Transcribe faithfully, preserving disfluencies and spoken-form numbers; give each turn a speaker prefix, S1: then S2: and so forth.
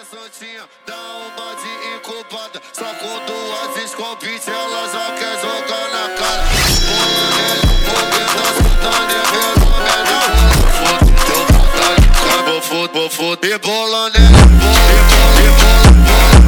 S1: santinha, dá uma de incubada. Só com duas escopes ela já quer jogar na cara. Bola nele, porque nós tá nível menor. Foda teu caralho, acabou, foda, foda. E bola nele, bola, e bola, e bola, bola.